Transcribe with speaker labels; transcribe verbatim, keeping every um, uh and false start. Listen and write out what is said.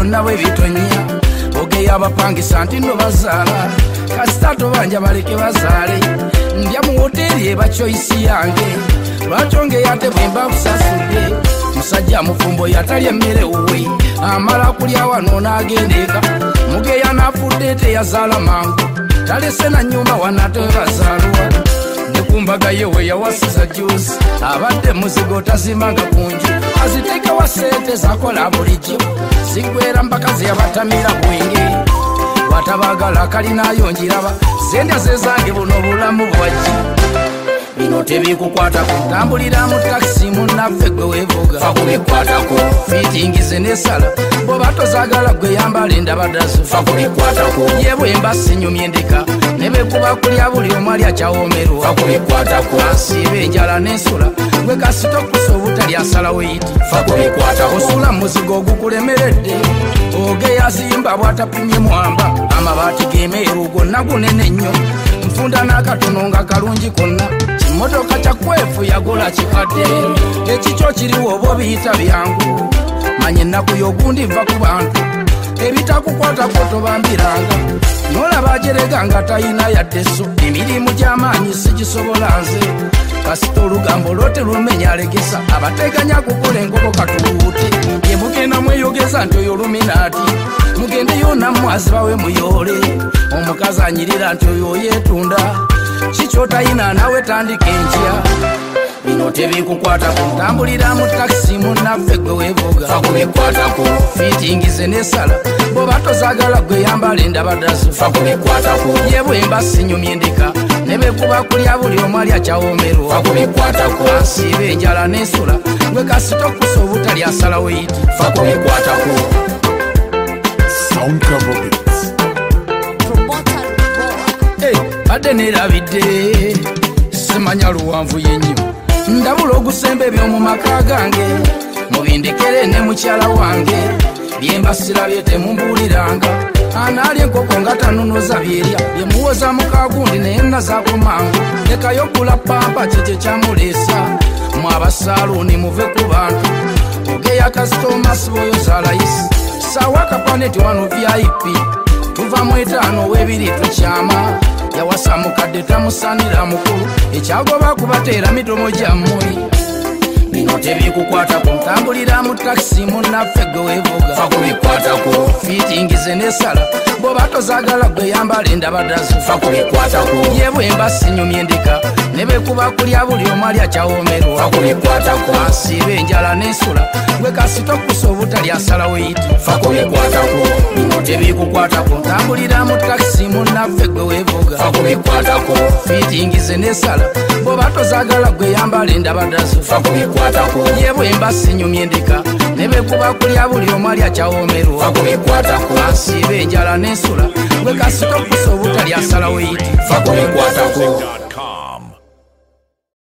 Speaker 1: byonna bwe bitonya ogeya abapangisa nti no bazaala kasita tobanja baleke bazaale ndya mu hoteri eba choice yange lwakyo ngeyate bwemba kusasudde musajja mufumbo yatalya emmere wuwe amala kulya wano n'agendeka mugeya n'afudde teyazaala mangu talese na nyumba wanate bazaalwa nekumbaga yewe yawasiza juice abadde muzigo tazimanga kunju aziteka wa sente zakola bulijjo zigwera mpaka ziyabatamira bwenge watabagala kalinayo njiraba zendya zezange buno bulamu bwajji bino tebikukwatako tambulira mu taxi munnaffe gwe weevuga fakubikwatako fitingize nesala bwoba tozagala gwe yambala endabadazo fakubikwatako ye bwemba sinyumye ndeka nebekuba kulya buli omu ali akyawomerwa fakubikwatako asiiba enjala n'ensula gwe kasito okusa obutali asalawo yiti fakubikwatako osula muzigo ogukulemeredde ogeyazimba bw'atapimye mwamba amabaati g'emeeru gonna gunene nnyo nfunda n'akatono nga kalungi konna kimotoka kyakwefu yagola kikadde ekikyo kiriwo oba obiyita byangu manye ennaku y'ogundi va ku bantu ebitakukwatako tobambiranga n'olaba ajerega nga tayina yadde so emirimu gy'amaanyi sigisobola nze kasita olugambo lote lumenya alegesa abateganya kukola enkoko katuwuute ye mugenda mweyogeza nti oyo luminaati mugende yonammwe azibawe muyoole omukazi anyirira nti oyo yeetunda kikyotayina nawe tandika enkya bino tebikukwatako ntambulira mu takisi munnaffe gwe weevuga fakubikwatako fitingize nesala bwoba tozagala gwe yambala endabadazo fakubikwatako ye bwemba sinyumye ndeka nebekuba kulya buli omu ali akyawomerwa fakubikwatako asiiba enjala n'ensula gwe kasita okusa obutali asalawo yiti fakubikwatako
Speaker 2: Sound cover beats.
Speaker 1: Hey, badde nerabidde simanya luwanvu yenyo ndabula ogusemba ebyomu maka gange mubindekere ne mukyala wange byemba sirabye temumbuliranga anaalya enkoko nga tanunuza byerya byemuwoza mukagundi naye nazakumangu lekayo kula pampa kikye kyamuleesa mwabasaluuni muve ku bantu ogeya kasitoma siboyo zalayisi sawa kapaneti wano V I P tuva mu etaano webiri tukyama yawasa mukadde tamusanira mukulu ekyagoba kubateera mitomo gyammwe bino tebikukwatako ntambulira mu takisi munnaffe gwe weevuga fakubikwatako fitingize nesala bwoba tozagala gwe yambala endabadazo fakubikwatako ye bwemba sinyumye ndeka nebekuba kulya buli omu ali akyawomerwa fakubikwatako asiiba enjala n'ensula gwe kasita okusa obutali asalawo yiti fakubikwatako bino tebikukwatako ntambulira mu takisi munnaffe gwe weevuga fakubikwatako fitingize nesala bwoba tozagala gwe yambala endabadazo fakubikwatako ye bwemba sinyumye ndeka nebekuba kulya buli omu ali akyawomerwa fakubikwatako asiiba enjala n'ensula gwe kasita okusa obutali asalawo yiti fakubikwatako